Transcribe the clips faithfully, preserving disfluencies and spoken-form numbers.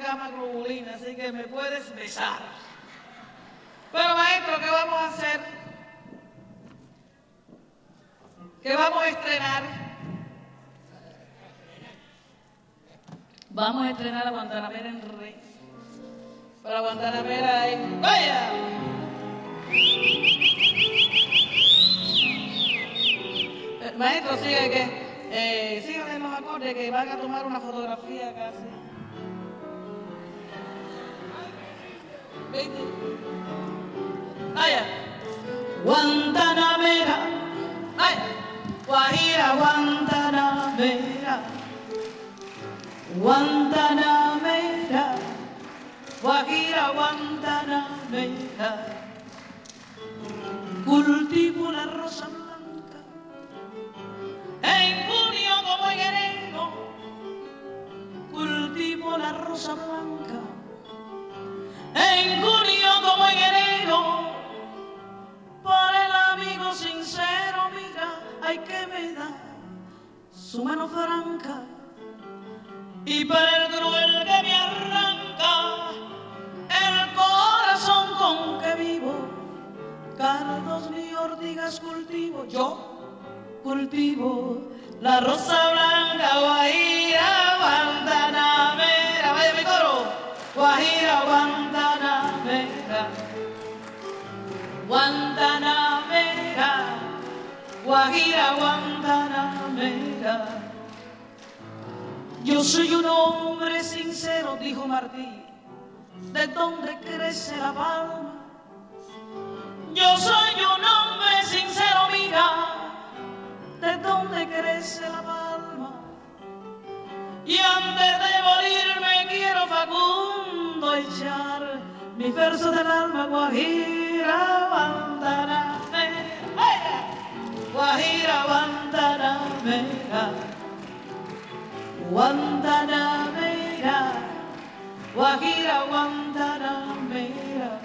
gamma globulina, así que me puedes besar. Pero maestro, ¿qué vamos a hacer? ¿Qué vamos a estrenar? Vamos a estrenar a Guantanamera en Rey. Para Guantanamera en... ¡Vaya! El maestro sigue que... Eh, síganle los acordes que van a tomar una fotografía casi. ¿Viste? ¡Vaya! Guantanamera. ¡Vaya! Guajira, Guantanamera. Guantanamera. Guajira, Guantanamera. Cultivo la rosa blanca en junio como en enero. Cultivo la rosa blanca en junio como en enero. Para el amigo sincero, mira, ay que me da su mano franca. Y para el cruel que me arranca el corazón con que vivo, cardos ni ortigas cultivo, yo cultivo la rosa blanca. Guajira, Guantanamera, vaya mi coro. Guajira, Guantanamera, Guantanamera, Guajira, Guantanamera. Yo soy un hombre sincero, dijo Martí, de donde crece la palma. Yo soy un hombre sincero, mira, de donde crece la palma. Y antes de morirme quiero, Facundo, echar mis versos del alma. Guajira, Guantanamera, Guajira, Guantanamera, Guantanamera, Guajira, Guantanamera.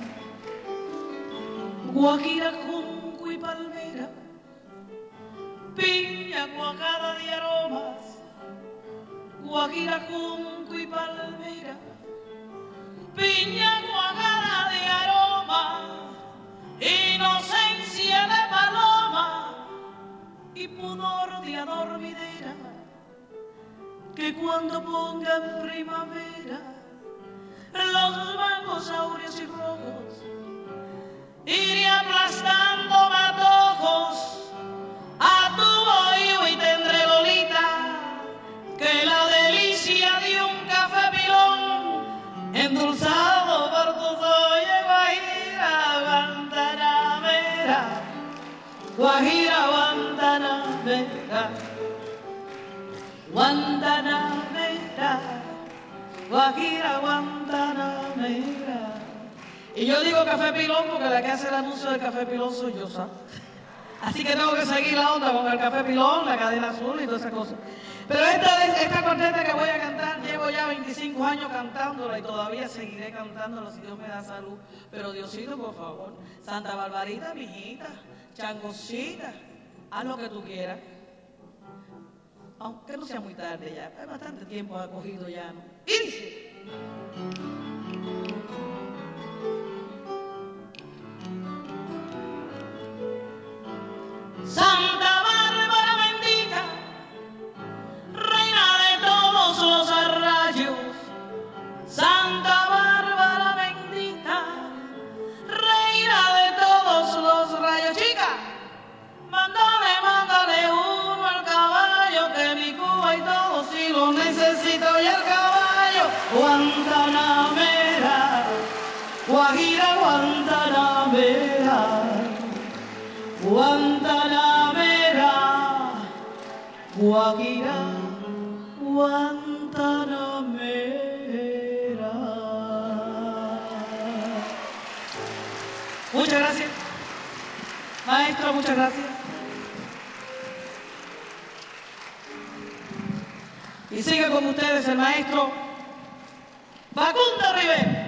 Guajira, junco y palmera, piña cuajada de aromas. Guajira, junco y palmera, piña cuajada de aromas. Inocencia de paloma y pudor de adormidera, que cuando ponga en primavera los mangos áureos y rojos, iré aplastando matojos a tu bohío y tendré, Lolita, que la delicia de un café pilón endulzado por tus ollas. Guajira, Guantanamera, Guajira, Guantanamera, Guantanamera, Guajira, Guantanamera. Y yo digo café pilón porque la que hace el anuncio del café pilón soy yo, ¿sabes? Así que tengo que seguir la onda con el café pilón, la cadena azul y todas esas cosas. Pero esta, esta corteta que voy a cantar, llevo ya veinticinco años cantándola y todavía seguiré cantándola si Dios me da salud. Pero Diosito, por favor, Santa Barbarita, mijita, Changosita, haz lo que tú quieras. Aunque no sea muy tarde ya, hay bastante tiempo ha cogido ya, ¿no? Y dice... Santa Bárbara bendita, reina de todos los rayos. Santa Bárbara bendita, reina de todos los rayos. Chica, mándale, mándale uno al caballo, que mi Cuba y todo si lo necesito. Y el caballo, Guantanamera, Guajira, Guantanamera, Guantanamera, Guajira, Guantanamera. Muchas gracias. Maestro, muchas gracias. Y sigue con ustedes el maestro Facundo Rivera.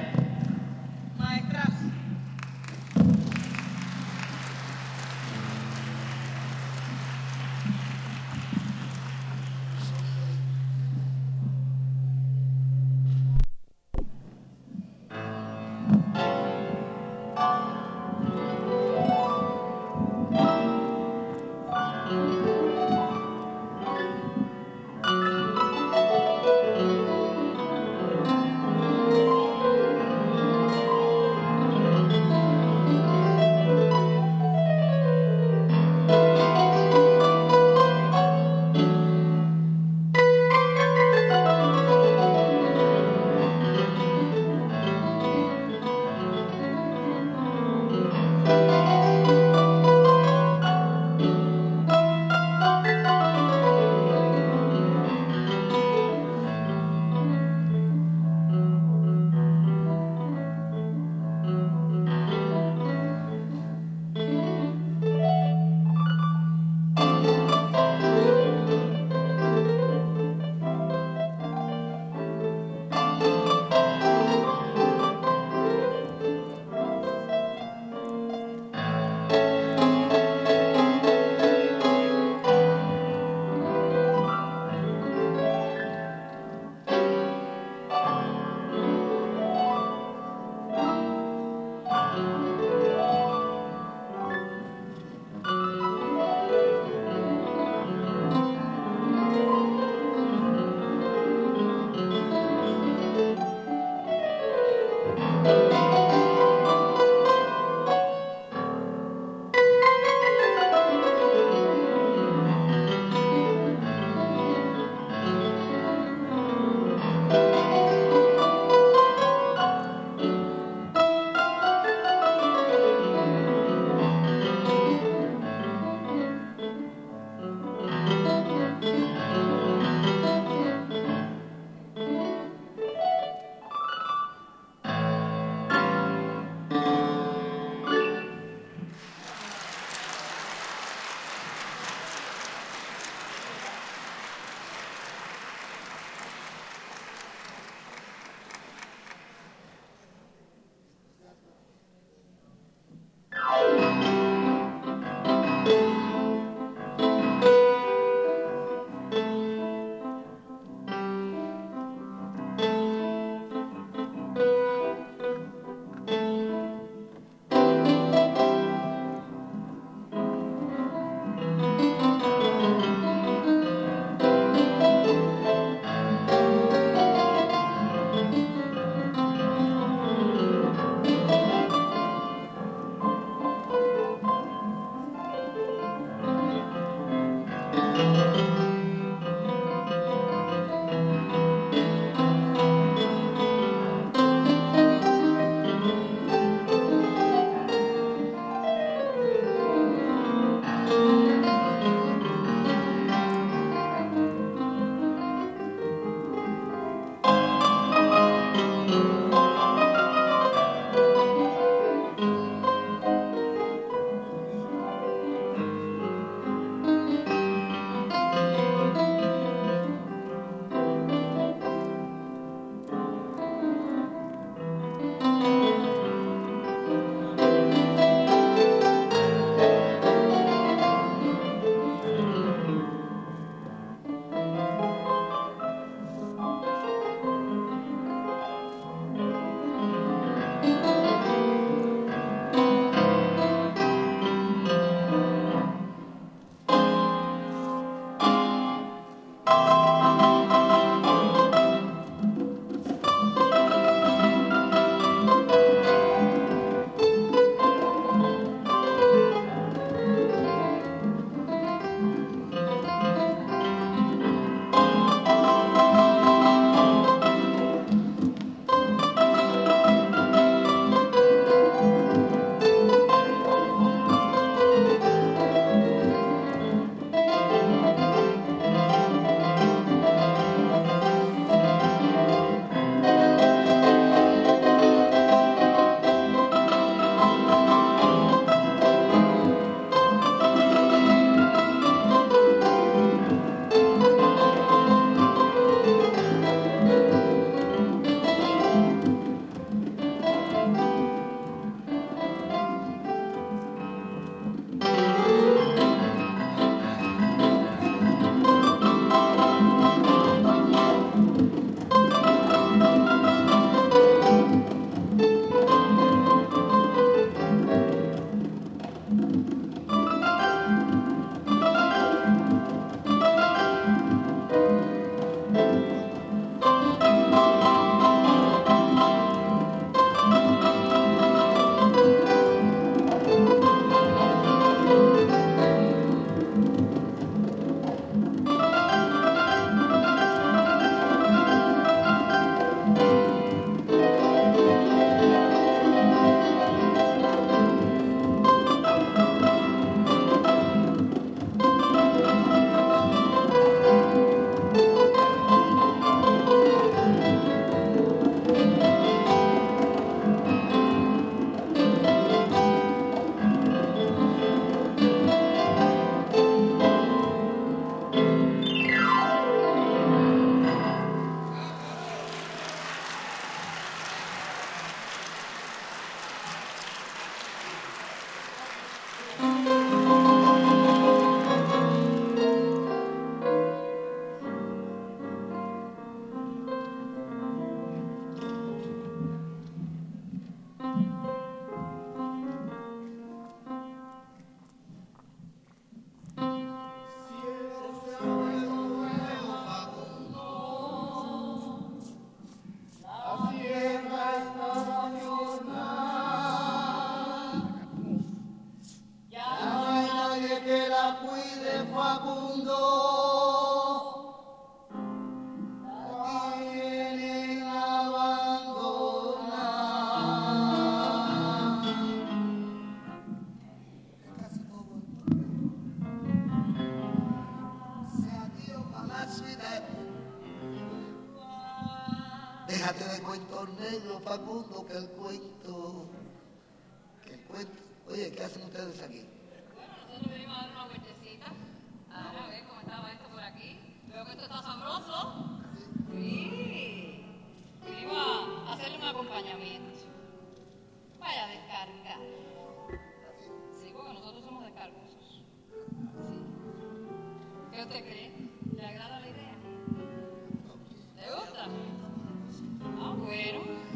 cuento negro, Facundo, que el cuento, que el cuento. Oye, ¿qué hacen ustedes aquí? Bueno, nosotros venimos a dar una vueltecita, a ver cómo estaba esto por aquí. Veo que esto está sabroso. Sí. Vinimos a hacerle un acompañamiento. Vaya a descargar. Sí, porque nosotros somos descargosos. Sí. ¿Qué usted cree? ¿Le agrada la idea? ¿Le gusta? Ah, bueno.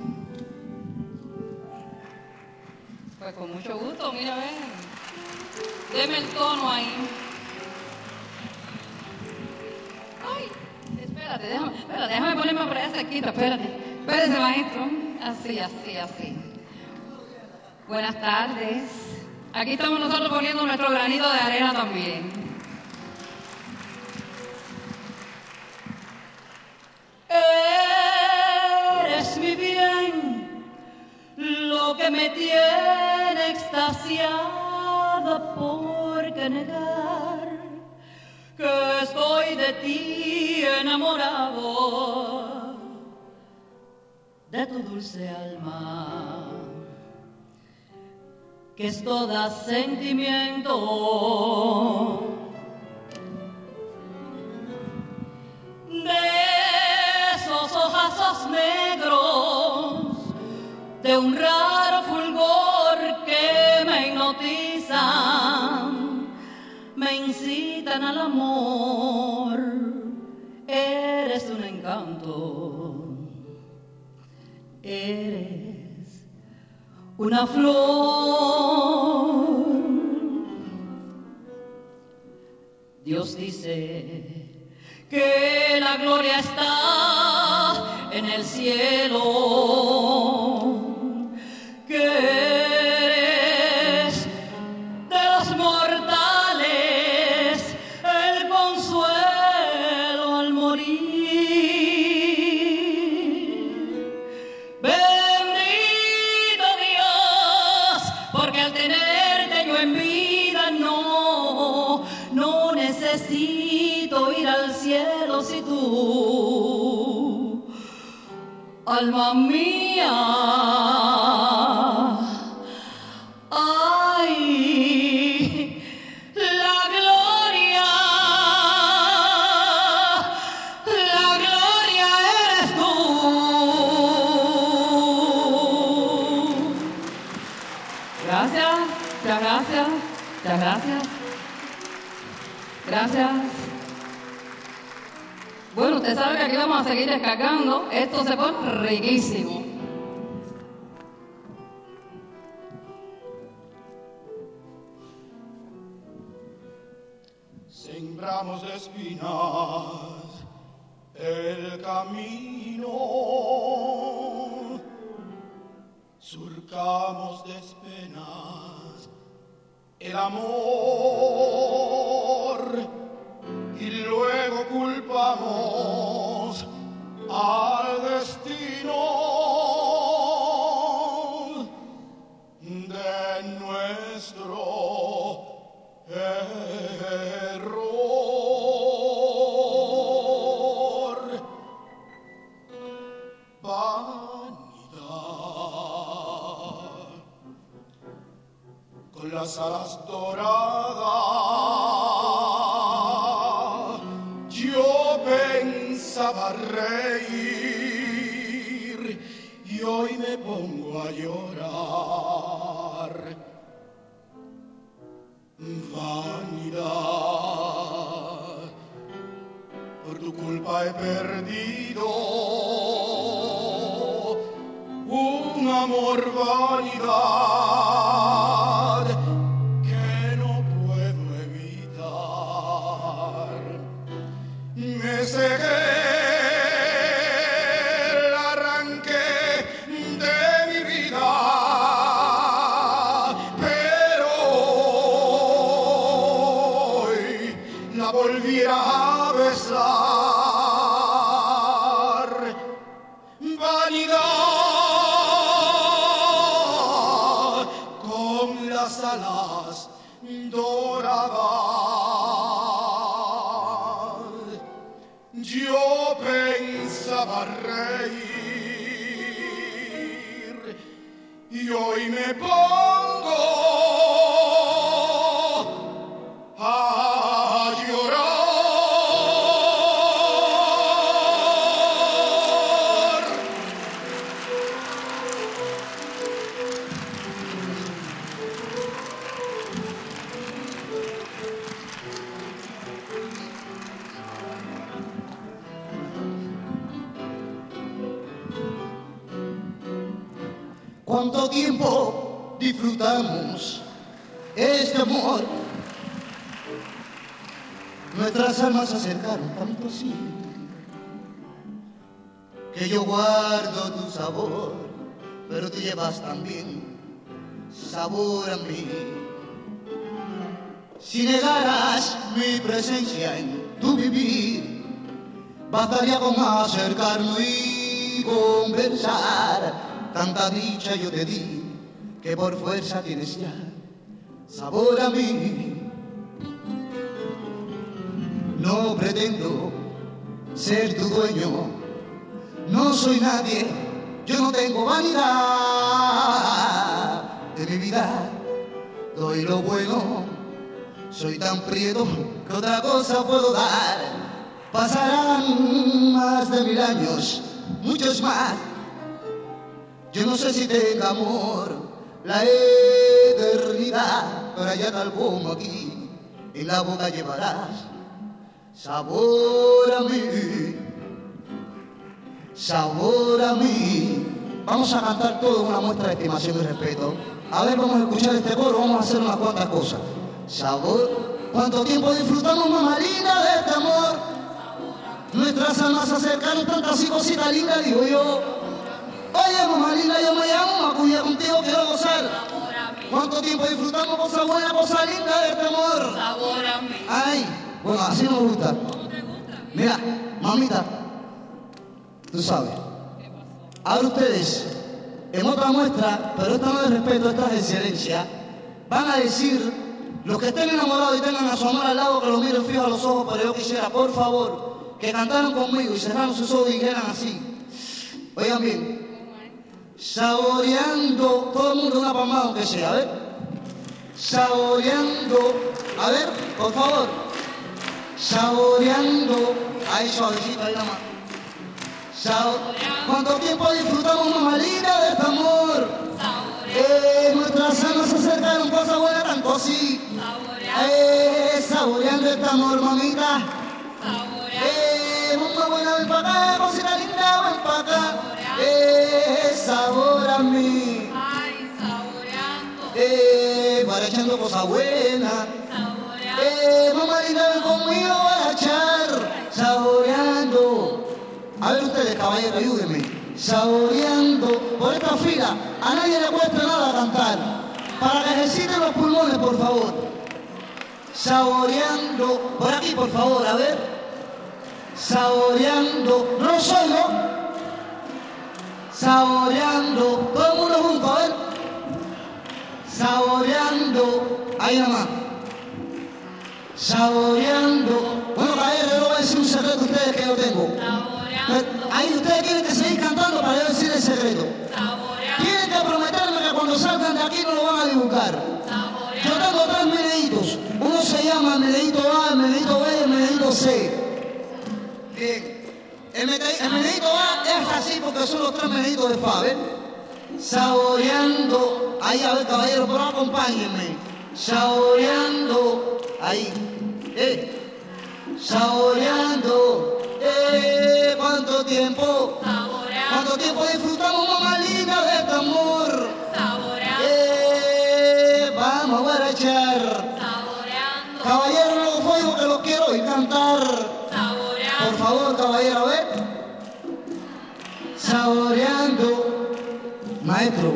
Pues con mucho gusto, mira, ven. Deme el tono ahí. Ay, espérate, déjame, espérate, déjame ponerme por allá cerquita, espérate. Espérate, maestro. Así, así, así. Buenas tardes. Aquí estamos nosotros poniendo nuestro granito de arena también. Eres mi bien, lo que me tiene extasiada, porque negar que estoy de ti enamorado, de tu dulce alma, que es toda sentimiento, de esos ojazos negros, de un raro fulgor que me hipnotizan, me incitan al amor. Eres un encanto, eres una flor. Dios dice que la gloria está en el cielo, que eres de los mortales el consuelo al morir. Bendito Dios, porque al tenerte yo en vida no, no necesito ir al cielo si tú, alma mía, ay, la gloria, la gloria eres tú. Gracias, muchas gracias, muchas gracias. Gracias. Bueno, usted sabe que aquí vamos a seguir descargando. Esto se pone riquísimo. Sembramos de espinas el camino, surcamos de penas el amor y luego culpamos al destino de nuestro error. Vanidad con las alas doradas, yo pensaba reír y hoy me pongo a llorar. Vanidad, por tu culpa he perdido un amor, vanidad que no puedo evitar. Me cegué, la arranqué de mi vida, pero hoy la volviera a besar. Vanidad con las alas doradas, yo pensaba reír me pongo a llorar. ¿Cuánto tiempo disfrutamos este amor? Nuestras almas se acercaron tanto así que yo guardo tu sabor, pero tú llevas también sabor a mí. Si negaras mi presencia en tu vivir, bastaría con acercarnos y conversar. Tanta dicha yo te di, que por fuerza tienes ya sabor a mí. No pretendo ser tu dueño, no soy nadie, yo no tengo vanidad. De mi vida doy lo bueno, soy tan prieto que otra cosa puedo dar. Pasarán más de mil años, muchos más. Yo no sé si tenga amor la eternidad, pero allá tal como aquí, en la boca llevarás sabor a mí, sabor a mí. Vamos a cantar todo una muestra de estimación y respeto. A ver, vamos a escuchar este coro, vamos a hacer unas cuantas cosas. Sabor, cuánto tiempo disfrutamos, mamá linda, de este amor. Nuestras almas se acercaron, tantas y cositas lindas, digo yo. Oye, mamá linda, yo me llamo Macuya, contigo quiero gozar. ¿Cuánto tiempo disfrutamos cosas buenas, cosas lindas de este amor? Sabor a mí. Ay, bueno, así nos gusta. ¿Cómo te gusta? Mira, mamita, tú sabes. Ahora ustedes, en otra muestra, pero esta no es respeto, esta es de excelencia, van a decir, los que estén enamorados y tengan a su amor al lado, que lo miren fijo a los ojos, pero yo quisiera, por favor, que cantaran conmigo y cerraran sus ojos y dijeran así. Oigan bien. Saboreando, todo el mundo una palmada aunque sea, a ver. Saboreando, a ver, por favor. Saboreando, ahí suavecito, ahí nada más. Sabo... ¿Cuánto tiempo disfrutamos, mamá linda, de este amor? Eh, nuestras almas se acercaron, cosas buenas, tanto así. Eh, saboreando este amor, mamita. Eh, mamá buena, ven para acá, cosita linda, ven para acá. Eh, sabor a mí. Ay, saboreando. Eh, barachando cosas buenas. Saboreando. Eh, mamá linda, ven conmigo, barachar. Saboreando. A ver ustedes, caballeros, ayúdenme. Saboreando. Por esta fila, a nadie le cuesta nada cantar. Para que ejerciten los pulmones, por favor. Saboreando. Por aquí, por favor, a ver. Saboreando. No soy, ¿no? Saboreando, todo el mundo junto, a ver. Saboreando, ahí nada más. Saboreando. Bueno, caballero, yo les voy a decir un secreto a ustedes que yo tengo. Saboreando. Ahí ustedes tienen que seguir cantando para yo decir el secreto. Saboreando. Tienen que prometerme que cuando salgan de aquí no lo van a divulgar. Yo Saboreando. tengo tres meneditos. Uno se llama el menedito A, el menedito B y el menedito C. Bien. El, el menedito A es así porque son los tres meneditos de Fa, ¿ven? Saboreando, ahí a ver caballero, pero acompáñenme. Saboreando, ahí, eh. Saboreando, eh. ¿Cuánto tiempo? Saboreando. ¿Cuánto tiempo disfrutamos, mamá linda, de este amor? Saboreando. Eh. Vamos a guarachar. Saboreando. Caballero, no fuego que lo quiero oír cantar. Saboreando. Por favor, caballero, a ver. Saboreando. Maestro,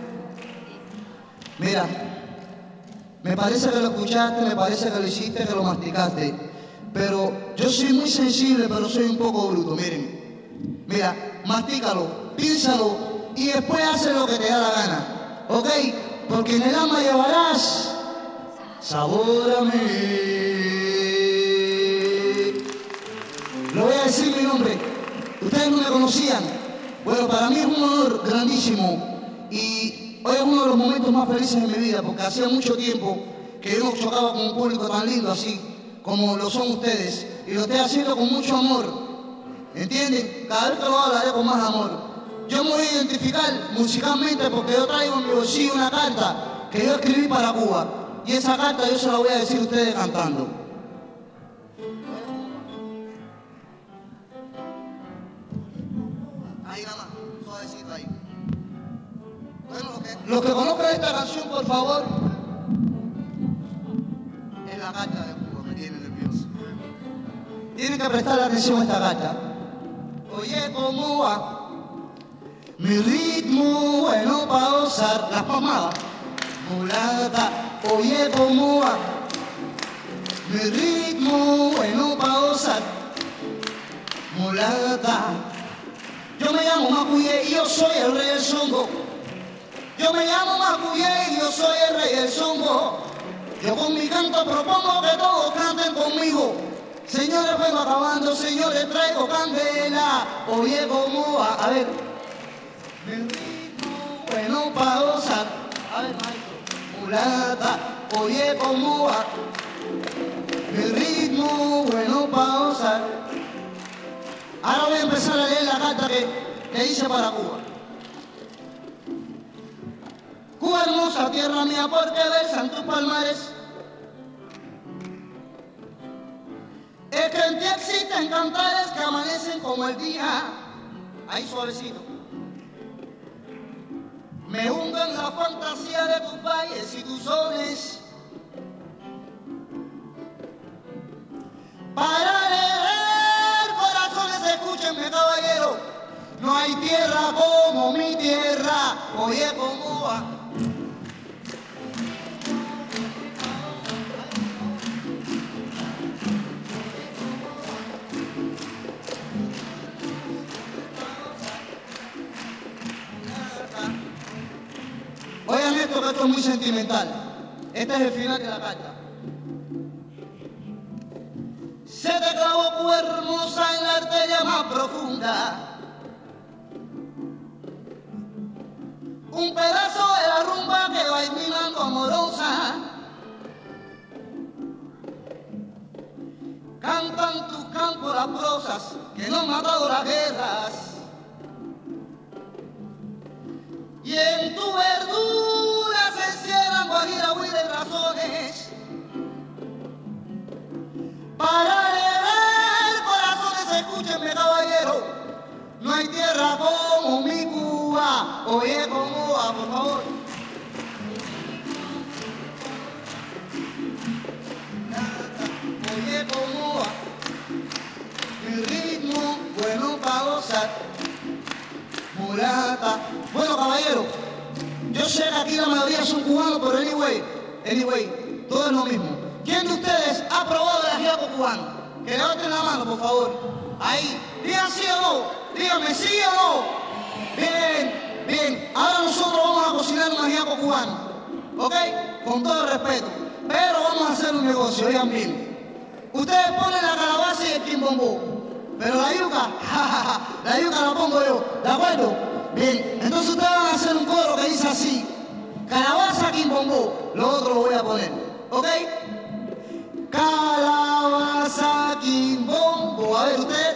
mira, me parece que lo escuchaste, me parece que lo hiciste, que lo masticaste, pero yo soy muy sensible, pero soy un poco bruto, miren. Mira, mastícalo, piénsalo y después hace lo que te da la gana, ¿ok? Porque en el alma llevarás sabor a mí. Lo voy a decir mi nombre. Ustedes no me conocían. Bueno, para mí es un honor grandísimo y hoy es uno de los momentos más felices de mi vida, porque hacía mucho tiempo que yo no chocaba con un público tan lindo así, como lo son ustedes, y lo estoy haciendo con mucho amor, ¿entienden? Cada vez que lo hago, lo haré con más amor. Yo me voy a identificar musicalmente porque yo traigo en mi bolsillo una carta que yo escribí para Cuba, y esa carta yo se la voy a decir a ustedes cantando. Ahí nada más, suavecito ahí. Bueno, los que, los que conozcan esta canción, por favor, es la carta de Cuba, me tiene nervioso. Tienen que prestar atención a esta carta. Oye, ¿cómo va? Mi ritmo bueno para gozar las palmadas. Mulata, oye, ¿cómo va? Mi ritmo bueno para gozar. Mulata. Yo me llamo Macuye y yo soy el rey del songo. Yo me llamo Macuye y yo soy el rey del songo. Yo con mi canto propongo que todos canten conmigo. Señores, vengo acabando, señores, traigo candela. Oye, ¿cómo va? A ver. Mi ritmo bueno para gozar. A ver, maestro. Mulata, oye, ¿cómo va? Mi ritmo bueno para gozar. Ahora voy a empezar a leer la carta que, que hice para Cuba. Cuba hermosa, tierra mía, porque versan tus palmares. Es que en ti existen cantares que amanecen como el día. Ahí suavecito. Me hundo en la fantasía de tus valles y tus soles. Para leer corazones, escúchenme, caballero. No hay tierra como mi tierra. Oye, ¿cómo va? Oigan esto, que esto es muy sentimental. Este es el final de la carta. Se te clavó Cuba hermosa en la arteria más profunda. Un pedazo de la rumba que va iluminando amorosa. Cantan tus campos las prosas que no han matado las guerras. Y en tu verdura se encierran Guajira, Huila y razones. Para leer corazones, escúchenme, caballero. No hay tierra como mi Cuba. Oye, ¿cómo va, por favor? Oye, ¿cómo va? Mi ritmo bueno para gozar. Mulata. Bueno, caballero, yo sé que aquí la mayoría son cubanos, pero anyway, anyway, todo es lo mismo. ¿Quién de ustedes ha probado el ajiaco cubano? Que levanten la mano, por favor. Ahí. Digan sí o no. Díganme sí o no. Bien, bien. Ahora nosotros vamos a cocinar un ajiaco cubano. ¿Ok? Con todo el respeto. Pero vamos a hacer un negocio, oigan bien. Ustedes ponen la calabaza y el quimbombó. Pero la yuca, la yuca la pongo yo. ¿De acuerdo? Bien. Entonces ustedes van a hacer un coro que dice así. Calabaza, quimbombó. Lo otro lo voy a poner. ¿Ok? Calabaza, quimbombo. A ver, usted.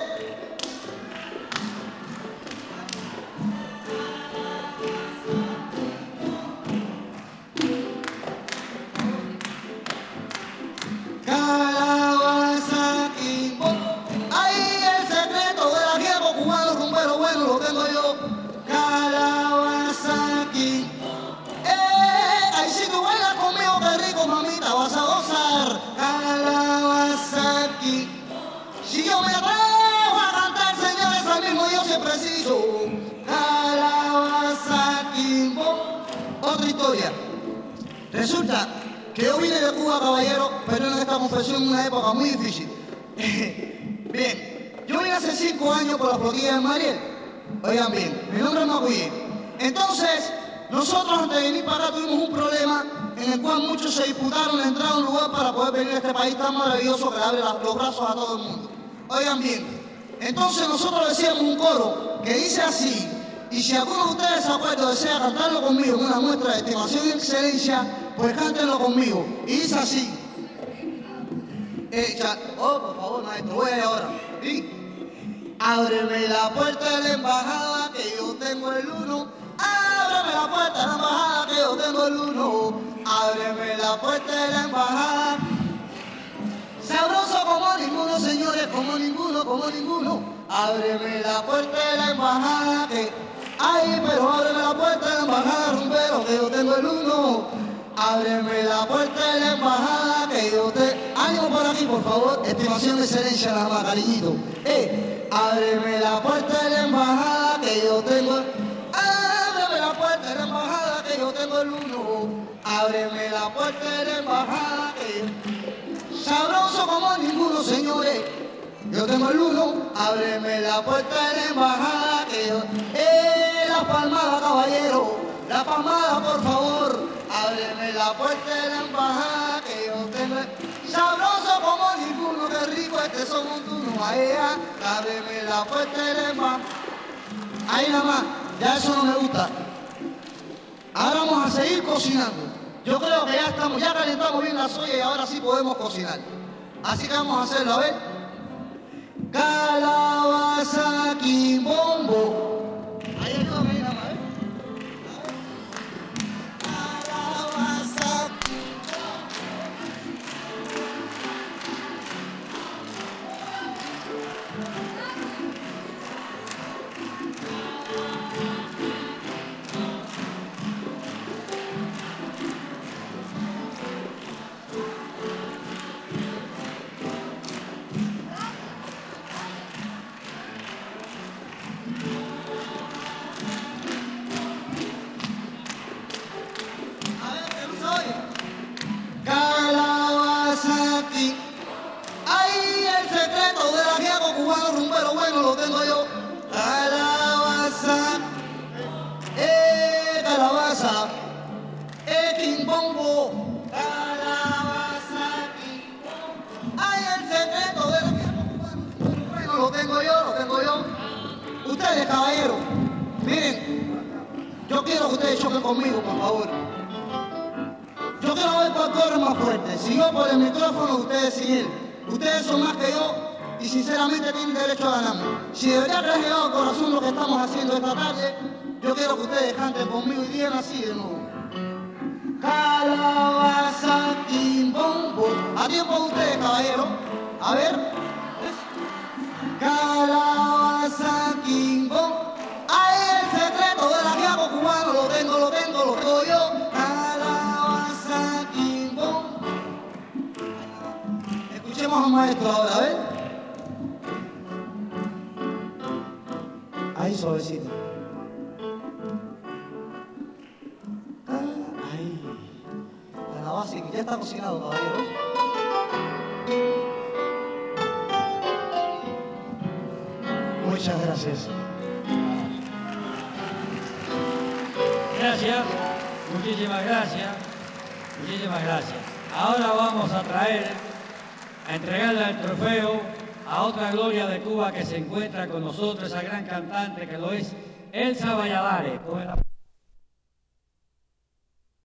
Calabaza, quimbombo. Ahí el secreto del ajiaco cubano rumbero bueno lo tengo yo. Calabaza, quimbombo. Eh, ay, si tú bailas conmigo, qué rico, mamita, vas a gozar. Calabaza, quimbombo. Si yo me atrevo a cantar, señores, al mismo Dios es preciso. Calabaza, quimbombo. Otra historia. Resulta que yo vine de Cuba, caballero, pero en esta confesión en una época muy difícil. Bien, yo vine hace cinco años por la flotilla de Mariel. Oigan bien, mi nombre es Macuye. Entonces, nosotros antes de venir para acá tuvimos un problema en el cual muchos se disputaron la entrada a un lugar para poder venir a este país tan maravilloso que le abre los brazos a todo el mundo. Oigan bien, entonces nosotros decíamos un coro que dice así. Y si alguno de ustedes se acuerda o desea cantarlo conmigo en una muestra de estimación y excelencia, pues cántenlo conmigo. Y dice así. Eh, ya, oh, por favor, maestro, voy ahora. ¿Sí? Ábreme la puerta de la embajada que yo tengo el uno. Ábreme la puerta de la embajada que yo tengo el uno. Ábreme la puerta de la embajada. Sabroso como ninguno, señores, como ninguno, como ninguno. Ábreme la puerta de la embajada que... Ay, pero ábreme la puerta de la embajada, rumbero, que yo tengo el uno. Ábreme la puerta de la embajada que yo te... Ánimo por aquí, por favor. Estimación de excelencia nada más, cariñito. Eh, ábreme la puerta de la embajada que yo tengo... Ábreme la puerta de la embajada que yo tengo el uno. Ábreme la puerta de la embajada que yo... Sabroso como ninguno, señores. Yo tengo el uno. Ábreme la puerta de la embajada que yo... Eh, la palmada, caballero. La palmada, por favor. Ábreme la puerta de la embajada que yo tengo. Sabroso como ninguno, qué rico este son un turno. Ahí, ábreme la puerta de la embajada. Ahí nada más, ya eso no me gusta. Ahora vamos a seguir cocinando. Yo creo que ya estamos, ya calentamos bien la soya y ahora sí podemos cocinar. Así que vamos a hacerlo, a ver. Calabaza, quimbombo. Ahí ayúdame, ahí nada más, ¿eh? Cubano rumbero bueno lo tengo yo. Calabaza, eh, calabaza, eh, quimbombo, calabaza, quimbombo. Ay, el secreto del ajiaco cubano bueno lo tengo yo, lo tengo yo. Ustedes, caballeros, miren, yo quiero que ustedes choquen conmigo, por favor. Yo quiero ver cuál corre más fuerte, si yo por el micrófono, ustedes sin él. Ustedes son más que yo. Y sinceramente tienen derecho a ganarme. Si de verdad les ha llegado al corazón lo que estamos haciendo esta tarde, yo quiero que ustedes canten conmigo y digan así de nuevo. Calabaza, quimbombo. A tiempo de ustedes, caballeros. A ver. Calabaza, quimbombo. Ahí el secreto del ajiaco cubano. Lo tengo, lo tengo, lo tengo yo. Calabaza, quimbombo. Escuchemos al maestro ahora, a ver. Ahí suavecito. Ahí. Calabaza, ya está cocinado, caballero. Muchas gracias. Gracias, muchísimas gracias, muchísimas gracias. Ahora vamos a traer, a entregarle el trofeo a otra gloria de Cuba que se encuentra con nosotros, esa gran cantante que lo es Elsa Valladares.